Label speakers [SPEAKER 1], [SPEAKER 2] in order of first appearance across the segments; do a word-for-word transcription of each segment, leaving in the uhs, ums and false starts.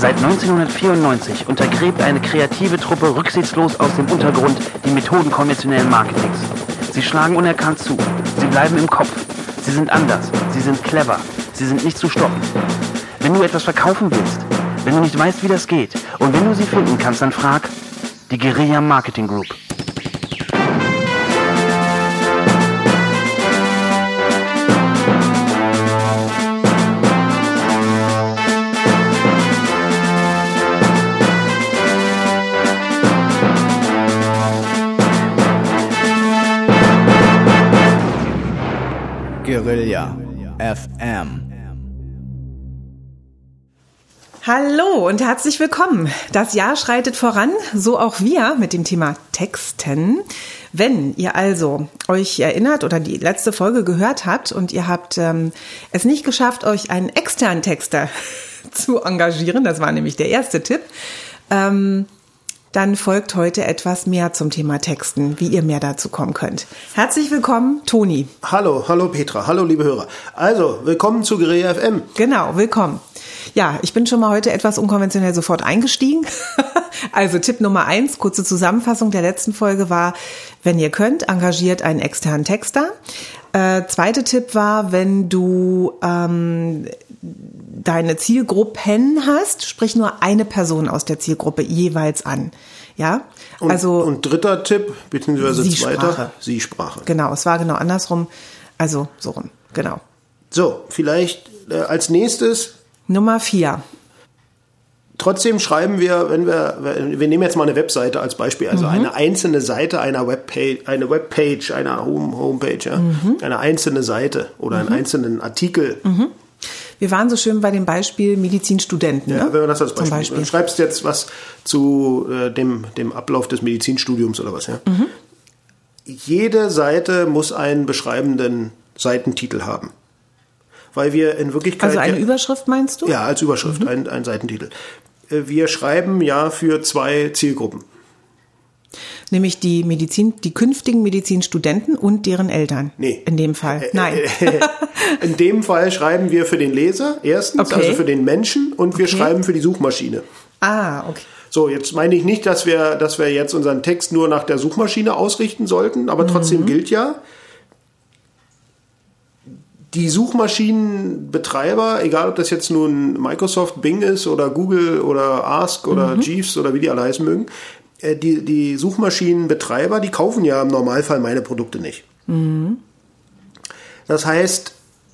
[SPEAKER 1] Seit neunzehnhundertvierundneunzig untergräbt eine kreative Truppe rücksichtslos aus dem Untergrund die Methoden konventionellen Marketings. Sie schlagen unerkannt zu. Sie bleiben im Kopf. Sie sind anders. Sie sind clever. Sie sind nicht zu stoppen. Wenn du etwas verkaufen willst, wenn du nicht weißt, wie das geht und wenn du sie finden kannst, dann frag die Guerilla Marketing Group.
[SPEAKER 2] Guerilla F M.
[SPEAKER 3] Hallo und herzlich willkommen. Das Jahr schreitet voran, so auch wir mit dem Thema Texten. Wenn ihr also euch erinnert oder die letzte Folge gehört habt und ihr habt ähm, es nicht geschafft, euch einen externen Texter zu engagieren, das war nämlich der erste Tipp, ähm, dann folgt heute etwas mehr zum Thema Texten, wie ihr mehr dazu kommen könnt. Herzlich willkommen, Toni.
[SPEAKER 4] Hallo, hallo Petra, hallo liebe Hörer. Also, willkommen zu Guerilla F M.
[SPEAKER 3] Genau, willkommen. Ja, ich bin schon mal heute etwas unkonventionell sofort eingestiegen. Also Tipp Nummer eins, kurze Zusammenfassung der letzten Folge war, wenn ihr könnt, engagiert einen externen Texter. Äh, zweite Tipp war, wenn du ähm, deine Zielgruppen hast, sprich nur eine Person aus der Zielgruppe jeweils an. Ja,
[SPEAKER 4] und,
[SPEAKER 3] also
[SPEAKER 4] und dritter Tipp, beziehungsweise
[SPEAKER 3] Sie-Sprache.
[SPEAKER 4] zweiter, Sie-Sprache.
[SPEAKER 3] Genau, es war genau andersrum, also so rum, genau.
[SPEAKER 4] So, vielleicht äh, als nächstes.
[SPEAKER 3] Nummer vier.
[SPEAKER 4] Trotzdem schreiben wir, wenn wir, wir nehmen jetzt mal eine Webseite als Beispiel, also mhm. eine einzelne Seite einer Webpage, eine Webpage, einer Home, Homepage, ja, mhm. eine einzelne Seite oder mhm. einen einzelnen Artikel.
[SPEAKER 3] Mhm. Wir waren so schön bei dem Beispiel Medizinstudenten.
[SPEAKER 4] Ja,
[SPEAKER 3] ne?
[SPEAKER 4] wenn man das als Beispiel,
[SPEAKER 3] Zum Beispiel.
[SPEAKER 4] Du schreibst jetzt was zu äh, dem, dem Ablauf des Medizinstudiums oder was, ja. Mhm. Jede Seite muss einen beschreibenden Seitentitel haben. Weil wir in Wirklichkeit...
[SPEAKER 3] Also eine ja, Überschrift meinst du?
[SPEAKER 4] Ja, als Überschrift, mhm. ein, ein Seitentitel. Wir schreiben ja für zwei Zielgruppen.
[SPEAKER 3] Nämlich die Medizin, die künftigen Medizinstudenten und deren Eltern. Nee. In dem Fall. Nein.
[SPEAKER 4] In dem Fall schreiben wir für den Leser erstens, okay. also für den Menschen, und wir okay. schreiben für die Suchmaschine.
[SPEAKER 3] Ah, okay.
[SPEAKER 4] So, jetzt meine ich nicht, dass wir, dass wir jetzt unseren Text nur nach der Suchmaschine ausrichten sollten, aber trotzdem mhm. gilt ja, die Suchmaschinenbetreiber, egal ob das jetzt nun Microsoft Bing ist oder Google oder Ask oder mhm. Jeeves oder wie die alle heißen mögen, die, die Suchmaschinenbetreiber, die kaufen ja im Normalfall meine Produkte nicht. Mhm. Das heißt,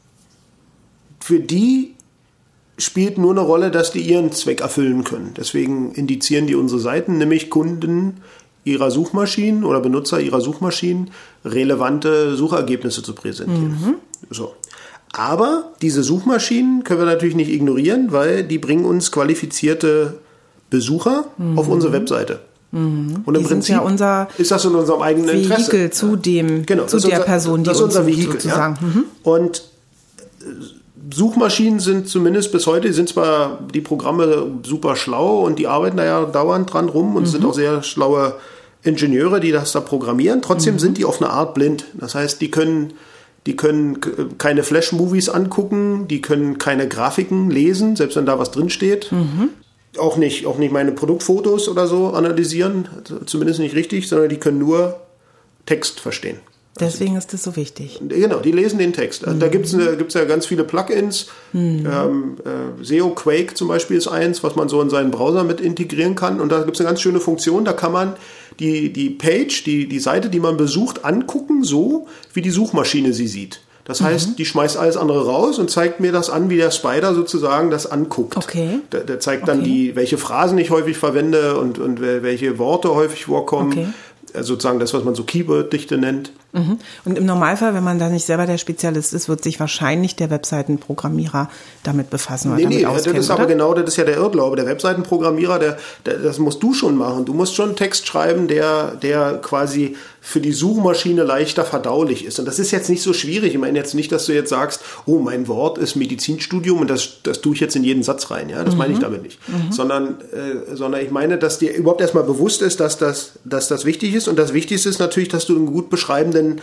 [SPEAKER 4] für die spielt nur eine Rolle, dass die ihren Zweck erfüllen können. Deswegen indizieren die unsere Seiten, nämlich Kunden ihrer Suchmaschinen oder Benutzer ihrer Suchmaschinen relevante Suchergebnisse zu präsentieren. Mhm. So. Aber diese Suchmaschinen können wir natürlich nicht ignorieren, weil die bringen uns qualifizierte Besucher mhm. auf unsere Webseite.
[SPEAKER 3] Mhm.
[SPEAKER 4] Und im
[SPEAKER 3] die
[SPEAKER 4] Prinzip
[SPEAKER 3] sind ja unser
[SPEAKER 4] ist das in unserem eigenen
[SPEAKER 3] Vehikel
[SPEAKER 4] Interesse.
[SPEAKER 3] zu dem,
[SPEAKER 4] genau,
[SPEAKER 3] zu der
[SPEAKER 4] unser,
[SPEAKER 3] Person, die
[SPEAKER 4] das ist
[SPEAKER 3] uns
[SPEAKER 4] unser Vehikel,
[SPEAKER 3] sozusagen.
[SPEAKER 4] Ja.
[SPEAKER 3] Mhm.
[SPEAKER 4] Und Suchmaschinen sind zumindest bis heute, sind zwar die Programme super schlau und die arbeiten da ja dauernd dran rum und mhm. sind auch sehr schlaue Ingenieure, die das da programmieren. Trotzdem mhm. sind die auf eine Art blind. Das heißt, die können, die können keine Flash-Movies angucken, die können keine Grafiken lesen, selbst wenn da was drinsteht. Mhm. Auch nicht, auch nicht meine Produktfotos oder so analysieren, zumindest nicht richtig, sondern die können nur Text verstehen.
[SPEAKER 3] Deswegen ist das so wichtig.
[SPEAKER 4] Genau, die lesen den Text. Mhm. Da gibt es ja ganz viele Plugins. Mhm. Ähm, äh, S E O Quake zum Beispiel ist eins, was man so in seinen Browser mit integrieren kann. Und da gibt es eine ganz schöne Funktion, da kann man die, die Page, die, die Seite, die man besucht, angucken, so wie die Suchmaschine sie sieht. Das heißt, mhm. die schmeißt alles andere raus und zeigt mir das an, wie der Spider sozusagen das anguckt. Okay. Der, der zeigt dann, okay. die, welche Phrasen ich häufig verwende und, und welche Worte häufig vorkommen. Okay. Also sozusagen das, was man so Keyword-Dichte nennt.
[SPEAKER 3] Mhm. Und im Normalfall, wenn man da nicht selber der Spezialist ist, wird sich wahrscheinlich der Webseitenprogrammierer damit befassen.
[SPEAKER 4] Nee,
[SPEAKER 3] damit
[SPEAKER 4] nee,
[SPEAKER 3] auskennen,
[SPEAKER 4] das ist
[SPEAKER 3] oder?
[SPEAKER 4] aber genau, das ist ja der Irrglaube. Der Webseitenprogrammierer, der, der, das musst du schon machen. Du musst schon einen Text schreiben, der, der quasi für die Suchmaschine leichter verdaulich ist. Und das ist jetzt nicht so schwierig. Ich meine jetzt nicht, dass du jetzt sagst, oh, mein Wort ist Medizinstudium und das, das tue ich jetzt in jeden Satz rein. Ja, das mhm. meine ich damit nicht. Mhm. Sondern, äh, sondern ich meine, dass dir überhaupt erstmal bewusst ist, dass das, dass das wichtig ist. Und das Wichtigste ist natürlich, dass du einen gut beschreibenden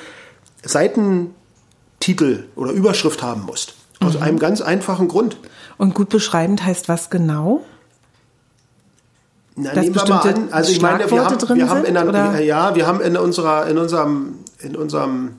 [SPEAKER 4] Seitentitel oder Überschrift haben musst. Aus mhm. einem ganz einfachen Grund.
[SPEAKER 3] Und gut beschreibend heißt was genau?
[SPEAKER 4] Na,
[SPEAKER 3] dass
[SPEAKER 4] nehmen wir mal an, also ich meine, wir haben, wir haben in einer, ja, wir haben in unserer, in unserem, in unserem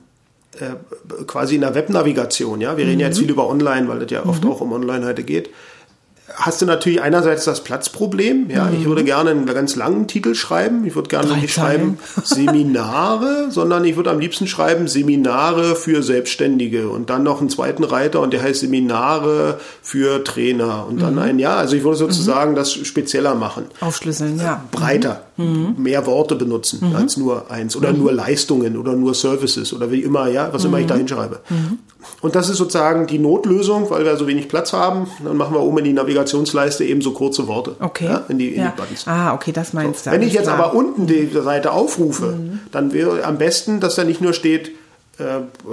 [SPEAKER 4] äh, quasi in der Webnavigation, ja, wir reden mhm. ja jetzt viel über Online, weil es ja oft mhm. auch um Online heute geht. Hast du natürlich einerseits das Platzproblem. Ja, mhm. ich würde gerne einen ganz langen Titel schreiben. Ich würde gerne Drei nicht Zeilen. schreiben Seminare, sondern ich würde am liebsten schreiben Seminare für Selbstständige und dann noch einen zweiten Reiter und der heißt Seminare für Trainer und dann mhm. ein Jahr. Also ich würde sozusagen mhm. das spezieller machen.
[SPEAKER 3] Aufschlüsseln, ja.
[SPEAKER 4] Breiter. Mhm. Mehr Worte benutzen mhm. als nur eins oder mhm. nur Leistungen oder nur Services oder wie immer, ja, was mhm. immer ich da hinschreibe. Mhm. Und das ist sozusagen die Notlösung, weil wir so wenig Platz haben. Dann machen wir oben in die Navigationsleiste eben so kurze Worte.
[SPEAKER 3] Okay.
[SPEAKER 4] Ja, in die, in
[SPEAKER 3] ja.
[SPEAKER 4] die Buttons.
[SPEAKER 3] Ah, okay, das meinst
[SPEAKER 4] so.
[SPEAKER 3] du.
[SPEAKER 4] Wenn ich jetzt
[SPEAKER 3] klar.
[SPEAKER 4] aber unten die Seite aufrufe, mhm. dann wäre am besten, dass da nicht nur steht, äh,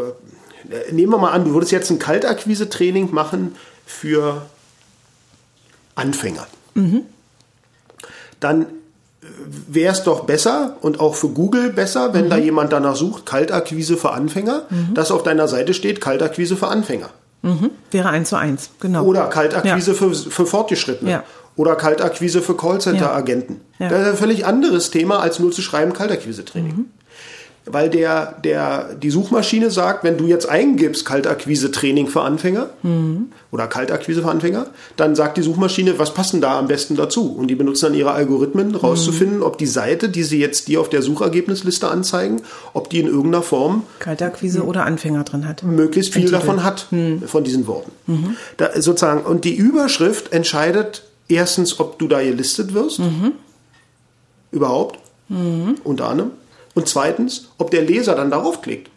[SPEAKER 4] äh, nehmen wir mal an, du würdest jetzt ein Kaltakquise-Training machen für Anfänger. Mhm. Dann wäre es doch besser und auch für Google besser, wenn mhm. da jemand danach sucht, Kaltakquise für Anfänger, mhm. dass auf deiner Seite steht, Kaltakquise für Anfänger.
[SPEAKER 3] Mhm. Wäre eins zu eins, genau.
[SPEAKER 4] Oder Kaltakquise ja. für, für Fortgeschrittene. Ja. Oder Kaltakquise für Callcenter-Agenten. Ja. Ja. Das ist ein völlig anderes Thema, als nur zu schreiben Kaltakquise-Training. Mhm. Weil der, der, die Suchmaschine sagt, wenn du jetzt eingibst Kaltakquise-Training für Anfänger mhm. oder Kaltakquise für Anfänger, dann sagt die Suchmaschine, was passt denn da am besten dazu? Und die benutzen dann ihre Algorithmen, rauszufinden, mhm. ob die Seite, die sie jetzt dir auf der Suchergebnisliste anzeigen, ob die in irgendeiner Form
[SPEAKER 3] Kaltakquise oder Anfänger drin hat.
[SPEAKER 4] Möglichst viel davon hat, mhm. von diesen Worten. Mhm. Da, sozusagen. Und die Überschrift entscheidet erstens, ob du da gelistet wirst. Mhm. Überhaupt. Mhm. Unter anderem. Und zweitens, ob der Leser dann darauf klickt.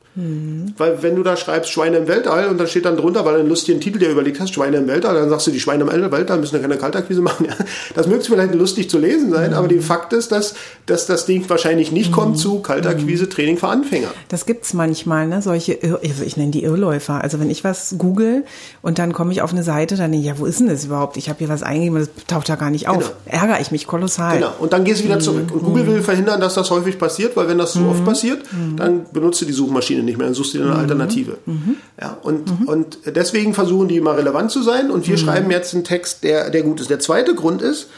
[SPEAKER 4] Mhm. Weil wenn du da schreibst Schweine im Weltall und dann steht dann drunter, weil du einen lustigen Titel dir überlegt hast, Schweine im Weltall, dann sagst du, die Schweine im Weltall müssen ja keine Kaltakquise machen. Ja, das möge vielleicht lustig zu lesen sein, mhm. aber der Fakt ist, dass, dass das Ding wahrscheinlich nicht mhm. kommt zu Kaltakquise-Training für Anfänger.
[SPEAKER 3] Das gibt's manchmal, ne? Solche, Irr- ich nenne die Irrläufer. Also wenn ich was google und dann komme ich auf eine Seite, dann denke ich, ja, wo ist denn das überhaupt? Ich habe hier was eingegeben, das taucht ja gar nicht auf. Genau. Ärgere ich mich kolossal.
[SPEAKER 4] Genau. Und dann gehst du wieder zurück. Und Google will verhindern, dass das häufig passiert, weil wenn das so mhm. oft passiert, dann benutzt du die Suchmaschine nicht mehr, dann suchst du dir eine Alternative. Mhm. Ja, und, mhm. und deswegen versuchen die immer relevant zu sein und wir mhm. schreiben jetzt einen Text, der, der gut ist. Der zweite Grund ist,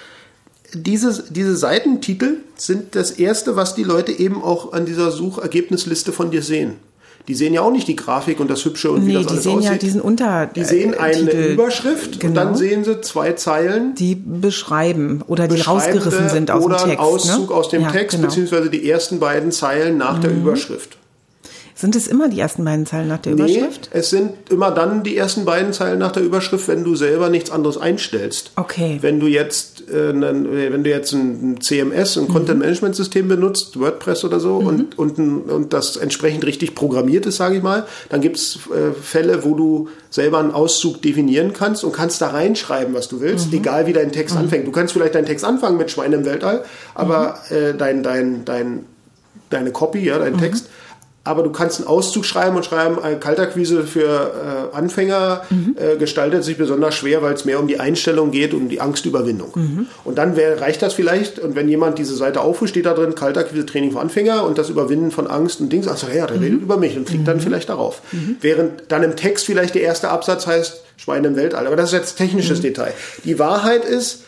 [SPEAKER 4] diese, diese Seitentitel sind das Erste, was die Leute eben auch an dieser Suchergebnisliste von dir sehen. Die sehen ja auch nicht die Grafik und das Hübsche und
[SPEAKER 3] nee,
[SPEAKER 4] wie das alles aussieht.
[SPEAKER 3] Die sehen ja diesen Unter.
[SPEAKER 4] Die sehen eine
[SPEAKER 3] Titel,
[SPEAKER 4] Überschrift genau. und dann sehen sie zwei Zeilen.
[SPEAKER 3] Die beschreiben oder die rausgerissen sind aus dem Text.
[SPEAKER 4] Oder ein Auszug
[SPEAKER 3] ne?
[SPEAKER 4] aus dem
[SPEAKER 3] ja,
[SPEAKER 4] Text,
[SPEAKER 3] genau.
[SPEAKER 4] beziehungsweise die ersten beiden Zeilen nach mhm. der Überschrift.
[SPEAKER 3] Sind es immer die ersten beiden Zeilen nach der Überschrift?
[SPEAKER 4] Nee, es sind immer dann die ersten beiden Zeilen nach der Überschrift, wenn du selber nichts anderes einstellst.
[SPEAKER 3] Okay.
[SPEAKER 4] Wenn du jetzt, äh, wenn du jetzt ein C M S, ein mhm. Content-Management-System benutzt, WordPress oder so, mhm. und, und, und das entsprechend richtig programmiert ist, sage ich mal, dann gibt es äh, Fälle, wo du selber einen Auszug definieren kannst und kannst da reinschreiben, was du willst, mhm. egal wie dein Text mhm. anfängt. Du kannst vielleicht deinen Text anfangen mit Schweine im Weltall, aber mhm. äh, dein, dein, dein, deine Copy, ja, dein mhm. Text, aber du kannst einen Auszug schreiben und schreiben, Kaltakquise für äh, Anfänger mhm. äh, gestaltet sich besonders schwer, weil es mehr um die Einstellung geht, um die Angstüberwindung. Mhm. Und dann wär, reicht das vielleicht, und wenn jemand diese Seite aufruft, steht da drin, Kaltakquise Training für Anfänger und das Überwinden von Angst und Dings, also ja, der mhm. redet über mich und klickt mhm. dann vielleicht darauf. Mhm. Während dann im Text vielleicht der erste Absatz heißt, Schweine im Weltall. Aber das ist jetzt technisches mhm. Detail. Die Wahrheit ist,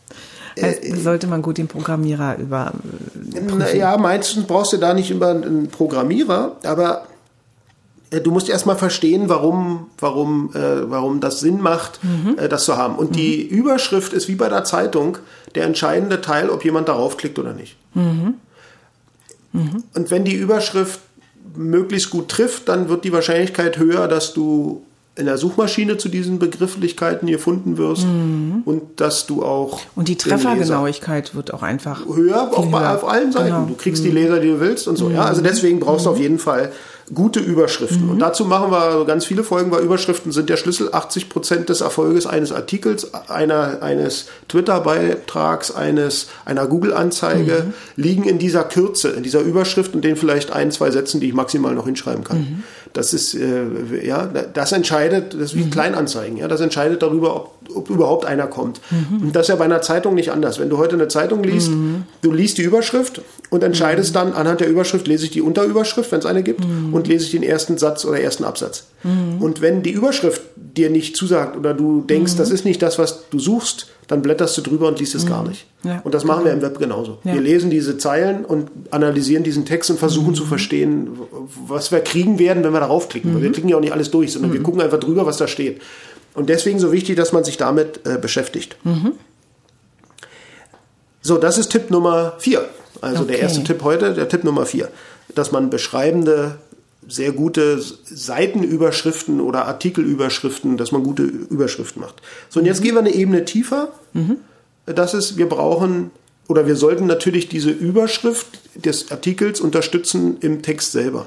[SPEAKER 3] Also sollte man gut den Programmierer über.
[SPEAKER 4] Ja, meistens brauchst du da nicht immer einen Programmierer, aber äh, du musst erstmal verstehen, warum, warum, äh, warum das Sinn macht, mhm. äh, das zu haben. Und mhm. die Überschrift ist wie bei der Zeitung der entscheidende Teil, ob jemand darauf klickt oder nicht. Mhm. Mhm. Und wenn die Überschrift möglichst gut trifft, dann wird die Wahrscheinlichkeit höher, dass du in der Suchmaschine zu diesen Begrifflichkeiten gefunden wirst mhm. und dass du auch
[SPEAKER 3] und die Treffergenauigkeit wird auch einfach
[SPEAKER 4] höher, auch bei, auf allen Seiten. Genau. Du kriegst mhm. die Leser, die du willst und so. Mhm. Ja, also deswegen brauchst du auf jeden Fall gute Überschriften. Mhm. Und dazu machen wir ganz viele Folgen, weil Überschriften sind der Schlüssel. achtzig Prozent des Erfolges eines Artikels, einer, eines Twitter-Beitrags, eines, einer Google-Anzeige mhm. liegen in dieser Kürze, in dieser Überschrift und den vielleicht ein, zwei Sätzen, die ich maximal noch hinschreiben kann. Mhm. Das ist, äh, ja, das entscheidet, das ist wie mhm. Kleinanzeigen, ja, das entscheidet darüber, ob, ob überhaupt einer kommt. Mhm. Und das ist ja bei einer Zeitung nicht anders. Wenn du heute eine Zeitung liest, mhm. du liest die Überschrift und entscheidest mhm. dann anhand der Überschrift, lese ich die Unterüberschrift, wenn es eine gibt, mhm. und lese ich den ersten Satz oder ersten Absatz. Mhm. Und wenn die Überschrift dir nicht zusagt oder du denkst, mhm. das ist nicht das, was du suchst, dann blätterst du drüber und liest es mhm. gar nicht. Ja. Und das machen genau. wir im Web genauso. Ja. Wir lesen diese Zeilen und analysieren diesen Text und versuchen mhm. zu verstehen, was wir kriegen werden, wenn wir darauf klicken. Mhm. Weil wir klicken ja auch nicht alles durch, sondern mhm. wir gucken einfach drüber, was da steht. Und deswegen so wichtig, dass man sich damit äh, beschäftigt. Mhm. So, das ist Tipp Nummer vier. Also okay. der erste Tipp heute, der Tipp Nummer vier. Dass man beschreibende, sehr gute Seitenüberschriften oder Artikelüberschriften, dass man gute Überschriften macht. So, und jetzt mhm. gehen wir eine Ebene tiefer. Mhm. Das ist, wir brauchen, oder wir sollten natürlich diese Überschrift des Artikels unterstützen im Text selber.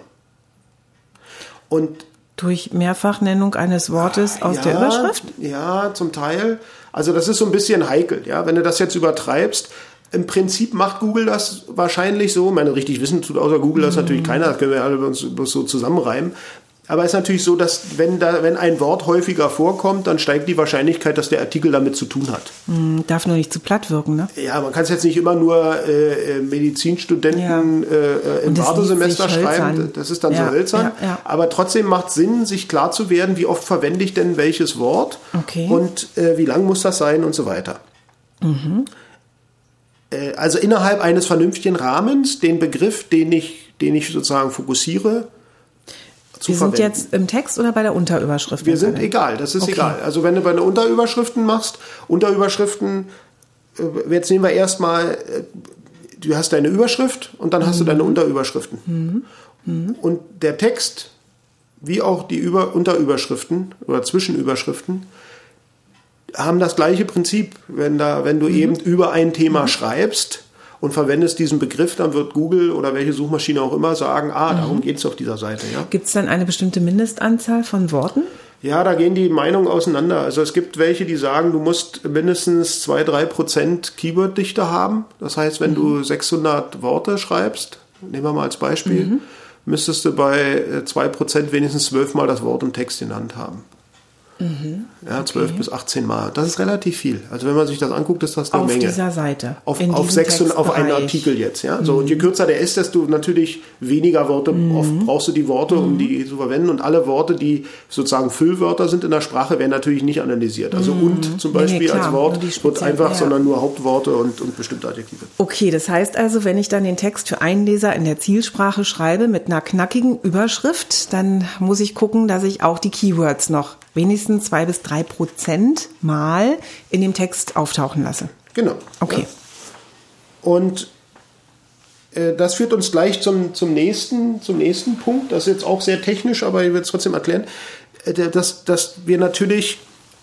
[SPEAKER 4] Und
[SPEAKER 3] durch Mehrfachnennung eines Wortes aus
[SPEAKER 4] ja,
[SPEAKER 3] der Überschrift?
[SPEAKER 4] Ja, zum Teil. Also das ist so ein bisschen heikel. Ja? Wenn du das jetzt übertreibst, im Prinzip macht Google das wahrscheinlich so. Ich meine, richtig wissen tut außer Google das mm. natürlich keiner. Das können wir alle uns so zusammenreimen. Aber es ist natürlich so, dass wenn, da, wenn ein Wort häufiger vorkommt, dann steigt die Wahrscheinlichkeit, dass der Artikel damit zu tun hat.
[SPEAKER 3] Mm, darf nur nicht zu platt wirken, ne?
[SPEAKER 4] Ja, man kann es jetzt nicht immer nur äh, Medizinstudenten ja. äh, im Wartesemester schreiben. Das ist dann ja, so hölzern. Ja, ja. Aber trotzdem macht es Sinn, sich klar zu werden, wie oft verwende ich denn welches Wort
[SPEAKER 3] okay.
[SPEAKER 4] und äh, wie lang muss das sein und so weiter.
[SPEAKER 3] Mhm.
[SPEAKER 4] Äh, also innerhalb eines vernünftigen Rahmens den Begriff, den ich, den ich sozusagen fokussiere,
[SPEAKER 3] Wir sind jetzt im Text oder bei der Unterüberschrift?
[SPEAKER 4] Wir sind egal, das ist okay. egal. Also wenn du bei den Unterüberschriften machst, Unterüberschriften, jetzt nehmen wir erstmal, du hast deine Überschrift und dann hast mhm. du deine Unterüberschriften.
[SPEAKER 3] Mhm. Mhm.
[SPEAKER 4] Und der Text, wie auch die Über- Unterüberschriften oder Zwischenüberschriften, haben das gleiche Prinzip. Wenn, da, wenn du mhm. eben über ein Thema mhm. schreibst, und verwendest diesen Begriff, dann wird Google oder welche Suchmaschine auch immer sagen, ah, darum mhm. geht es auf dieser Seite. Ja?
[SPEAKER 3] Gibt es dann eine bestimmte Mindestanzahl von Worten?
[SPEAKER 4] Ja, da gehen die Meinungen auseinander. Also es gibt welche, die sagen, du musst mindestens zwei bis drei Prozent Keyworddichte haben. Das heißt, wenn mhm. du sechshundert Worte schreibst, nehmen wir mal als Beispiel, mhm. müsstest du bei zwei Prozent wenigstens zwölf Mal das Wort im Text in der Hand haben.
[SPEAKER 3] Mhm.
[SPEAKER 4] Ja, zwölf bis achtzehn Mal. Das ist relativ viel. Also wenn man sich das anguckt, ist das eine
[SPEAKER 3] auf
[SPEAKER 4] Menge.
[SPEAKER 3] Auf dieser Seite.
[SPEAKER 4] Auf, auf sechshundert, auf einen Artikel jetzt. Ja? So,
[SPEAKER 3] mhm.
[SPEAKER 4] und je kürzer der ist, desto natürlich weniger Worte, mhm. oft brauchst du die Worte, um mhm. die zu verwenden. Und alle Worte, die sozusagen Füllwörter sind in der Sprache, werden natürlich nicht analysiert. Also mhm. und zum Beispiel nee, nee, als Wort wird einfach, ja. sondern nur Hauptworte und, und bestimmte Adjektive.
[SPEAKER 3] Okay, das heißt also, wenn ich dann den Text für einen Leser in der Zielsprache schreibe mit einer knackigen Überschrift, dann muss ich gucken, dass ich auch die Keywords noch wenigstens zwei bis drei Prozent mal in dem Text auftauchen lasse.
[SPEAKER 4] Genau.
[SPEAKER 3] Okay.
[SPEAKER 4] Ja. Und äh, das führt uns gleich zum, zum, nächsten, zum nächsten Punkt. Das ist jetzt auch sehr technisch, aber ich will es trotzdem erklären. Äh, dass, dass wir natürlich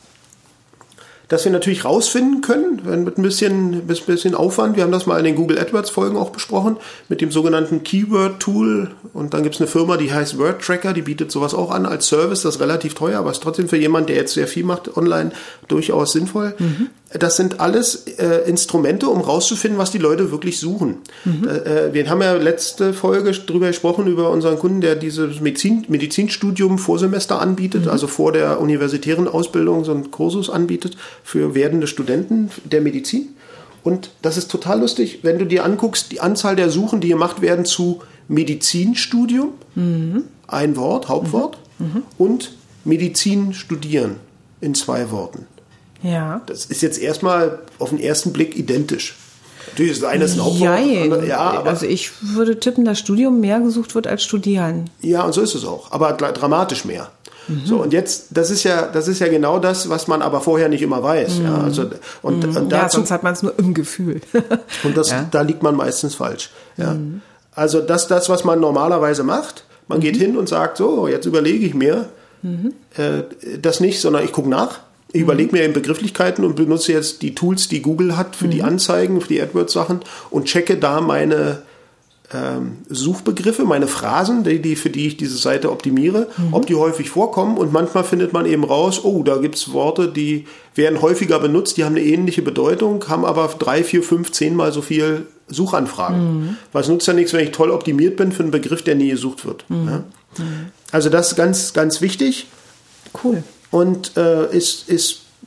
[SPEAKER 4] dass wir natürlich rausfinden können, mit ein bisschen, mit ein bisschen Aufwand. Wir haben das mal in den Google AdWords Folgen auch besprochen, mit dem sogenannten Keyword Tool. Und dann gibt es eine Firma, die heißt Word Tracker, die bietet sowas auch an als Service. Das ist relativ teuer, aber ist trotzdem für jemanden, der jetzt sehr viel macht online, durchaus sinnvoll. Mhm. Das sind alles äh, Instrumente, um rauszufinden, was die Leute wirklich suchen. Mhm. Äh, wir haben ja letzte Folge drüber gesprochen, über unseren Kunden, der dieses Medizin, Medizinstudium Vorsemester anbietet, mhm. also vor der universitären Ausbildung so einen Kursus anbietet für werdende Studenten der Medizin. Und das ist total lustig, wenn du dir anguckst, die Anzahl der Suchen, die gemacht werden zu Medizinstudium, mhm. ein Wort, Hauptwort, mhm. und Medizin studieren in zwei Worten.
[SPEAKER 3] Ja.
[SPEAKER 4] Das ist jetzt erstmal auf den ersten Blick identisch. Natürlich ist das eine ein Hauptwort. Andere, ja, aber,
[SPEAKER 3] also ich würde tippen, dass Studium mehr gesucht wird als Studieren.
[SPEAKER 4] Ja, und so ist es auch, aber dramatisch mehr. Mhm. So, und jetzt, das ist ja, das ist ja genau das, was man aber vorher nicht immer weiß. Mhm. Ja, also, und,
[SPEAKER 3] mhm.
[SPEAKER 4] und
[SPEAKER 3] dazu,
[SPEAKER 4] ja,
[SPEAKER 3] sonst hat man es nur im Gefühl.
[SPEAKER 4] Und das, ja. da liegt man meistens falsch. Ja. Mhm. Also das, das, was man normalerweise macht, man mhm. geht hin und sagt, so, jetzt überlege ich mir mhm. äh, das nicht, sondern ich gucke nach. Ich mhm. überlege mir eben Begrifflichkeiten und benutze jetzt die Tools, die Google hat für mhm. die Anzeigen, für die AdWords-Sachen und checke da meine ähm, Suchbegriffe, meine Phrasen, die, die, für die ich diese Seite optimiere, mhm. ob die häufig vorkommen. Und manchmal findet man eben raus, oh, da gibt es Worte, die werden häufiger benutzt, die haben eine ähnliche Bedeutung, haben aber drei, vier, fünf, zehnmal so viel Suchanfragen. Mhm. Weil es nutzt ja nichts, wenn ich toll optimiert bin für einen Begriff, der nie gesucht wird. Mhm. Ja? Also das ist ganz, ganz wichtig.
[SPEAKER 3] Cool.
[SPEAKER 4] Und äh, ist, ist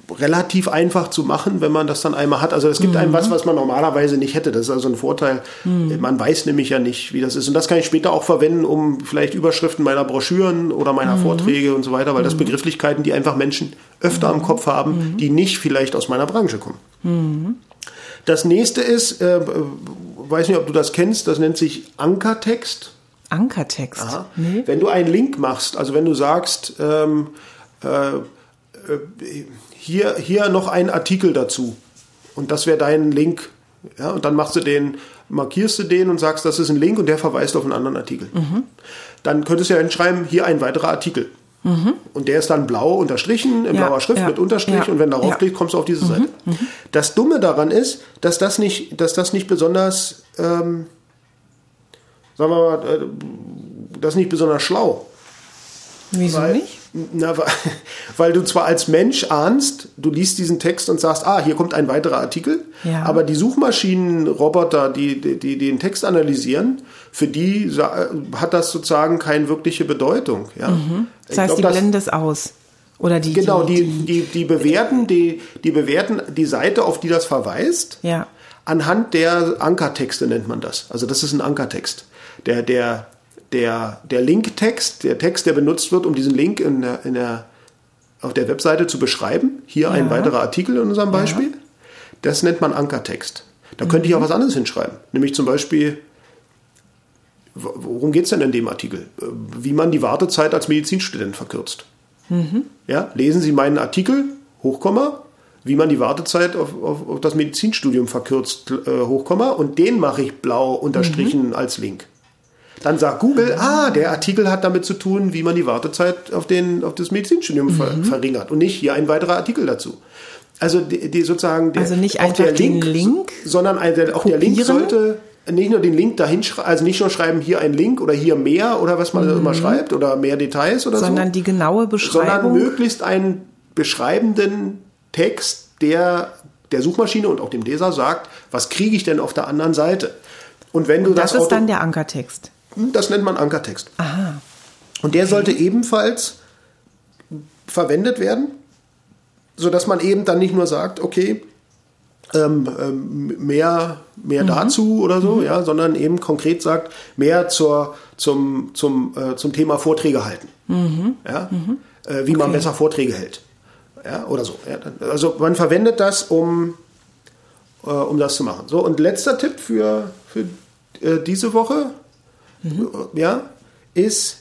[SPEAKER 4] relativ einfach zu machen, wenn man das dann einmal hat. Also es gibt mhm. einem was, was man normalerweise nicht hätte. Das ist also ein Vorteil. Mhm. Man weiß nämlich ja nicht, wie das ist. Und das kann ich später auch verwenden, um vielleicht Überschriften meiner Broschüren oder meiner mhm. Vorträge und so weiter, weil das Begrifflichkeiten, die einfach Menschen öfter mhm. im Kopf haben, mhm. die nicht vielleicht aus meiner Branche kommen. Mhm. Das nächste ist, äh, weiß nicht, ob du das kennst, das nennt sich Ankertext.
[SPEAKER 3] Ankertext?
[SPEAKER 4] Aha. Nee. Wenn du einen Link machst, also wenn du sagst, ähm, äh, äh, Hier, hier noch ein Artikel dazu. Und das wäre dein Link. Ja, und dann machst du den, markierst du den und sagst, das ist ein Link und der verweist auf einen anderen Artikel. Mhm. Dann könntest du ja hinschreiben, hier ein weiterer Artikel. Mhm. Und der ist dann blau unterstrichen, in ja, blauer Schrift ja, mit Unterstrich. Ja, und wenn darauf ja. klickst, kommst du auf diese mhm. Seite. Mhm. Das Dumme daran ist, dass das nicht, dass das nicht besonders, ähm, sagen wir mal, äh, das ist nicht besonders schlau.
[SPEAKER 3] Wieso
[SPEAKER 4] weil,
[SPEAKER 3] nicht?
[SPEAKER 4] Na, weil, weil du zwar als Mensch ahnst, du liest diesen Text und sagst, ah, hier kommt ein weiterer Artikel, ja. aber die Suchmaschinenroboter, die, die, die den Text analysieren, für die hat das sozusagen keine wirkliche Bedeutung. Ja?
[SPEAKER 3] Mhm. Das heißt, glaub, die das, blenden das aus. Oder die,
[SPEAKER 4] genau, die, die, die, die, bewerten, die, die bewerten die Seite, auf die das verweist,
[SPEAKER 3] ja.
[SPEAKER 4] anhand der Ankertexte nennt man das. Also das ist ein Ankertext. Der, der Der, der Linktext, der Text, der benutzt wird, um diesen Link in der, in der, auf der Webseite zu beschreiben, hier ja. ein weiterer Artikel in unserem Beispiel, ja. das nennt man Ankertext. Da mhm. könnte ich auch was anderes hinschreiben. Nämlich zum Beispiel, worum geht es denn in dem Artikel? Wie man die Wartezeit als Medizinstudent verkürzt. Mhm. Ja, lesen Sie meinen Artikel, Hochkomma, wie man die Wartezeit auf, auf, auf das Medizinstudium verkürzt, äh, Hochkomma, und den mache ich blau unterstrichen mhm. als Link. Dann sagt Google, ah, der Artikel hat damit zu tun, wie man die Wartezeit auf, den, auf das Medizinstudium ver- mhm. verringert. Und nicht hier ein weiterer Artikel dazu. Also die, die sozusagen der,
[SPEAKER 3] also nicht einfach
[SPEAKER 4] der
[SPEAKER 3] den
[SPEAKER 4] Link,
[SPEAKER 3] Link,
[SPEAKER 4] sondern ein, der, auch der Link sollte nicht nur den Link dahin schreiben, also nicht nur schreiben, hier ein Link oder hier mehr oder was man mhm. immer schreibt oder mehr Details oder
[SPEAKER 3] sondern so. Sondern die genaue Beschreibung.
[SPEAKER 4] Sondern möglichst einen beschreibenden Text, der der Suchmaschine und auch dem Leser sagt, was kriege ich denn auf der anderen Seite? Und wenn du
[SPEAKER 3] und das,
[SPEAKER 4] das
[SPEAKER 3] ist dann der Ankertext.
[SPEAKER 4] Das nennt man Ankertext.
[SPEAKER 3] Aha.
[SPEAKER 4] Und der sollte ebenfalls verwendet werden, sodass man eben dann nicht nur sagt, okay, ähm, ähm, mehr, mehr mhm. dazu oder so, mhm. ja, sondern eben konkret sagt, mehr zur, zum, zum, äh, zum Thema Vorträge halten. Mhm. Ja? Mhm. Äh, wie okay. man besser Vorträge hält. Ja, oder so. Ja. Also man verwendet das, um, äh, um das zu machen. So, und letzter Tipp für, für äh, diese Woche, Mhm. ja, ist,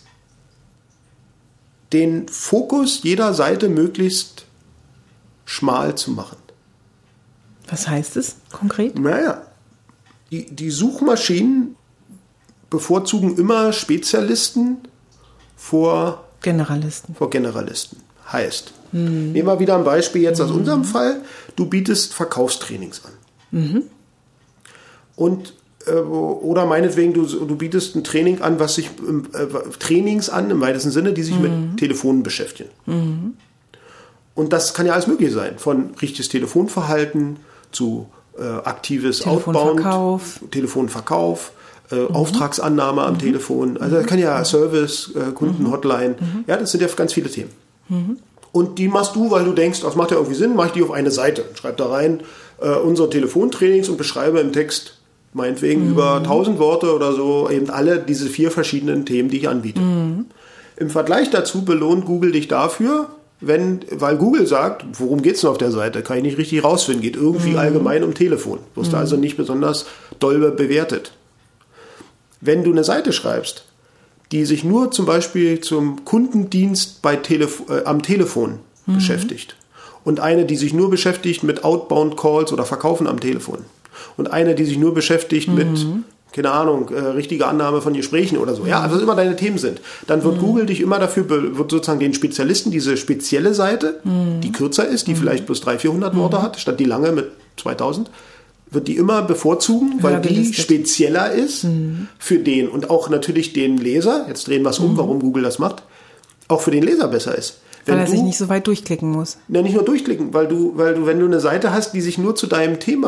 [SPEAKER 4] den Fokus jeder Seite möglichst schmal zu machen.
[SPEAKER 3] Was heißt es konkret?
[SPEAKER 4] Naja, die, die Suchmaschinen bevorzugen immer Spezialisten vor
[SPEAKER 3] Generalisten.
[SPEAKER 4] Vor Generalisten. Heißt, mhm. nehmen wir wieder ein Beispiel jetzt aus mhm. unserem Fall. Du bietest Verkaufstrainings an. Mhm. Und oder meinetwegen, du, du bietest ein Training an, was sich äh, Trainings an, im weitesten Sinne, die sich mhm. mit Telefonen beschäftigen. Mhm. Und das kann ja alles möglich sein. Von richtiges Telefonverhalten zu äh, aktives
[SPEAKER 3] Telefonverkauf.
[SPEAKER 4] Outbound, Telefonverkauf, äh, mhm. Auftragsannahme am mhm. Telefon. Also das kann ja Service, äh, Kundenhotline. Mhm. Ja, das sind ja ganz viele Themen. Mhm. Und die machst du, weil du denkst, das macht ja irgendwie Sinn, mach ich die auf eine Seite. Schreib da rein äh, unsere Telefontrainings und beschreibe im Text meinetwegen mhm. über tausend Worte oder so, eben alle diese vier verschiedenen Themen, die ich anbiete. Mhm. Im Vergleich dazu belohnt Google dich dafür, wenn, weil Google sagt, worum geht es denn auf der Seite? Kann ich nicht richtig rausfinden. Geht irgendwie mhm. allgemein um Telefon. Wirst du mhm. also nicht besonders doll bewertet. Wenn du eine Seite schreibst, die sich nur zum Beispiel zum Kundendienst bei Telef- äh, am Telefon mhm. beschäftigt und eine, die sich nur beschäftigt mit Outbound Calls oder Verkaufen am Telefon, und eine, die sich nur beschäftigt mhm. mit, keine Ahnung, äh, richtige Annahme von Gesprächen oder so. Ja, also was immer deine Themen sind. Dann wird mhm. Google dich immer dafür, be- wird sozusagen den Spezialisten diese spezielle Seite, mhm. die kürzer ist, die mhm. vielleicht bloß dreihundert, vierhundert mhm. Worte hat, statt die lange mit zweitausend, wird die immer bevorzugen, weil die spezieller ist mhm. für den und auch natürlich den Leser, jetzt drehen wir es um, mhm. warum Google das macht, auch für den Leser besser ist.
[SPEAKER 3] Wenn weil er du, sich nicht so weit durchklicken muss.
[SPEAKER 4] Ja, nicht nur durchklicken, weil du, weil du, wenn du eine Seite hast, die sich nur zu deinem Thema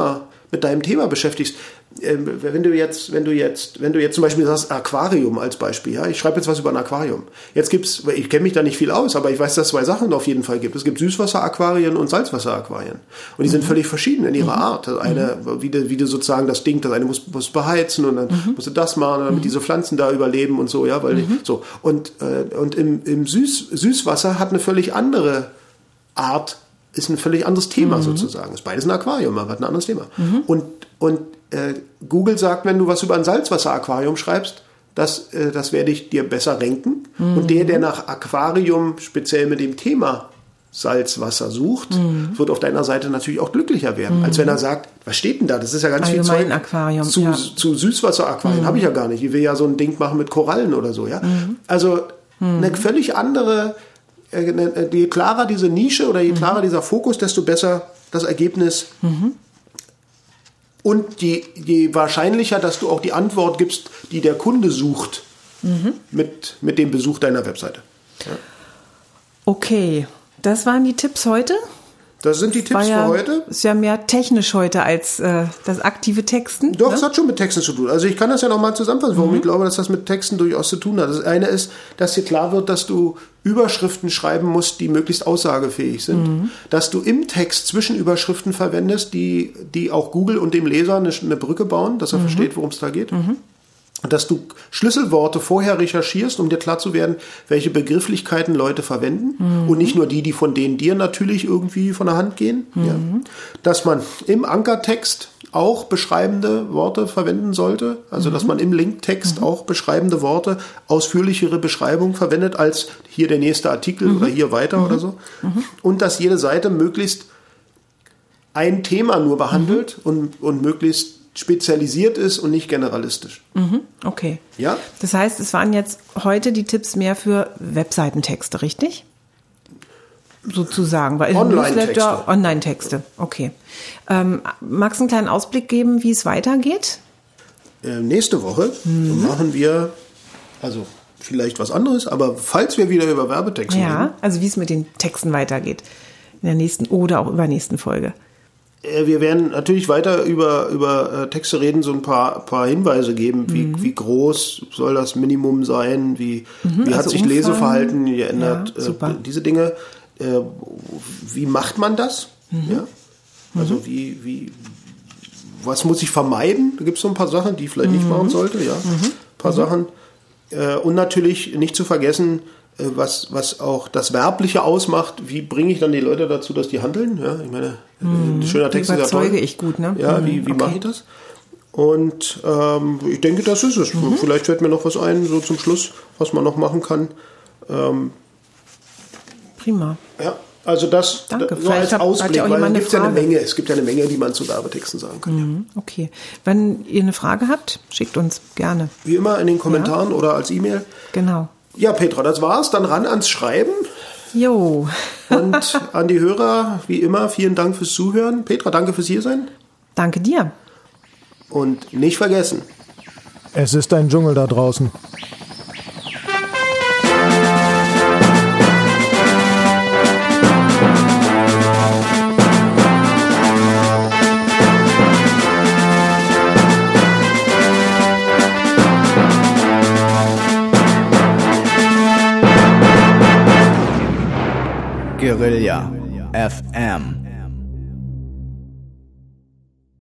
[SPEAKER 4] mit deinem Thema beschäftigst. Ähm, wenn du jetzt, wenn du jetzt, wenn du jetzt zum Beispiel sagst, Aquarium als Beispiel, ja, ich schreibe jetzt was über ein Aquarium. Jetzt gibt's, ich kenne mich da nicht viel aus, aber ich weiß, dass es zwei Sachen auf jeden Fall gibt. Es gibt Süßwasseraquarien und Salzwasseraquarien. Und die mhm. sind völlig verschieden in ihrer mhm. Art. Das eine, mhm. wie, du, wie du sozusagen das Ding, das eine muss, muss beheizen und dann mhm. musst du das machen, damit mhm. diese Pflanzen da überleben und so, ja, weil, mhm. so. Und, äh, und im, im Süß, Süßwasser hat eine völlig andere Art, ist ein völlig anderes Thema mhm. sozusagen. Ist beides ein Aquarium, aber hat ein anderes Thema. Mhm. Und, und äh, Google sagt, wenn du was über ein Salzwasseraquarium schreibst, das, äh, das werde ich dir besser ranken. Mhm. Und der, der nach Aquarium speziell mit dem Thema Salzwasser sucht, mhm. wird auf deiner Seite natürlich auch glücklicher werden, mhm. als wenn er sagt, was steht denn da? Das ist ja ganz
[SPEAKER 3] Allgemein
[SPEAKER 4] viel Zeug
[SPEAKER 3] Aquarium,
[SPEAKER 4] zu,
[SPEAKER 3] ja.
[SPEAKER 4] zu Süßwasseraquarien. Mhm. Habe ich ja gar nicht. Ich will ja so ein Ding machen mit Korallen oder so. Ja? Mhm. Also mhm. eine völlig andere, äh, je klarer diese Nische oder je klarer mhm. dieser Fokus, desto besser das Ergebnis. Mhm. Und je, je wahrscheinlicher, dass du auch die Antwort gibst, die der Kunde sucht, mhm. mit, mit dem Besuch deiner Webseite. Ja.
[SPEAKER 3] Okay, das waren die Tipps heute.
[SPEAKER 4] Das sind die
[SPEAKER 3] das
[SPEAKER 4] Tipps
[SPEAKER 3] ja,
[SPEAKER 4] für heute.
[SPEAKER 3] Ist ja mehr technisch heute als äh, das aktive Texten.
[SPEAKER 4] Doch,
[SPEAKER 3] ne?
[SPEAKER 4] es hat schon mit Texten zu tun. Also ich kann das ja nochmal zusammenfassen, warum mhm. ich glaube, dass das mit Texten durchaus zu tun hat. Das eine ist, dass dir klar wird, dass du Überschriften schreiben musst, die möglichst aussagefähig sind. Mhm. Dass du im Text Zwischenüberschriften verwendest, die, die auch Google und dem Leser eine, eine Brücke bauen, dass er mhm. versteht, worum es da geht. Mhm. Dass du Schlüsselworte vorher recherchierst, um dir klar zu werden, welche Begrifflichkeiten Leute verwenden. Mhm. Und nicht nur die, die von denen dir natürlich irgendwie von der Hand gehen. Mhm. Ja. Dass man im Ankertext auch beschreibende Worte verwenden sollte. Also, mhm. dass man im Linktext mhm. auch beschreibende Worte, ausführlichere Beschreibung verwendet, als hier der nächste Artikel mhm. oder hier weiter mhm. oder so. Mhm. Und dass jede Seite möglichst ein Thema nur behandelt mhm. und, und möglichst spezialisiert ist und nicht generalistisch.
[SPEAKER 3] Mhm, okay.
[SPEAKER 4] Ja?
[SPEAKER 3] Das heißt, es waren jetzt heute die Tipps mehr für Webseitentexte, richtig? Sozusagen. Weil
[SPEAKER 4] Online-Texte.
[SPEAKER 3] Online-Texte, okay. Ähm, magst du einen kleinen Ausblick geben, wie es weitergeht?
[SPEAKER 4] Äh, nächste Woche mhm. machen wir, also vielleicht was anderes, aber falls wir wieder über Werbetexte
[SPEAKER 3] ja,
[SPEAKER 4] reden.
[SPEAKER 3] Also wie es mit den Texten weitergeht. In der nächsten oder auch übernächsten Folge.
[SPEAKER 4] Wir werden natürlich weiter über, über äh, Texte reden, so ein paar, paar Hinweise geben, wie, mhm. wie groß soll das Minimum sein, wie,
[SPEAKER 3] mhm,
[SPEAKER 4] wie
[SPEAKER 3] also
[SPEAKER 4] hat sich
[SPEAKER 3] Umfang
[SPEAKER 4] Leseverhalten geändert,
[SPEAKER 3] ja,
[SPEAKER 4] äh, diese Dinge. Äh, wie macht man das? Mhm. Ja? Also mhm. wie, wie, was muss ich vermeiden? Da gibt es so ein paar Sachen, die ich vielleicht mhm. nicht machen sollte. Ja? Mhm. Ein paar mhm. Sachen. Äh, und natürlich nicht zu vergessen, Was, was auch das Werbliche ausmacht, wie bringe ich dann die Leute dazu, dass die handeln? Ja, ich meine,
[SPEAKER 3] hm,
[SPEAKER 4] ein schöner Text ist ja toll.
[SPEAKER 3] Überzeuge ich gut, ne?
[SPEAKER 4] Ja, wie, wie okay. mache ich das? Und ähm, ich denke, das ist es. Mhm. Vielleicht fällt mir noch was ein, so zum Schluss, was man noch machen kann. Ähm,
[SPEAKER 3] Prima.
[SPEAKER 4] Ja, also das
[SPEAKER 3] Danke.
[SPEAKER 4] so als
[SPEAKER 3] hab,
[SPEAKER 4] Ausblick,
[SPEAKER 3] ja
[SPEAKER 4] weil es gibt ja eine Menge, es gibt ja eine Menge, die man zu Werbetexten sagen kann.
[SPEAKER 3] Mhm, ja. Okay. Wenn ihr eine Frage habt, schickt uns gerne.
[SPEAKER 4] Wie immer in den Kommentaren ja. oder als E-Mail.
[SPEAKER 3] Genau.
[SPEAKER 4] Ja, Petra, das war's. Dann ran ans Schreiben.
[SPEAKER 3] Jo.
[SPEAKER 4] Und an die Hörer, wie immer, vielen Dank fürs Zuhören. Petra, danke fürs Hiersein.
[SPEAKER 3] Danke dir.
[SPEAKER 4] Und nicht vergessen.
[SPEAKER 2] Es ist ein Dschungel da draußen. Guerilla F M.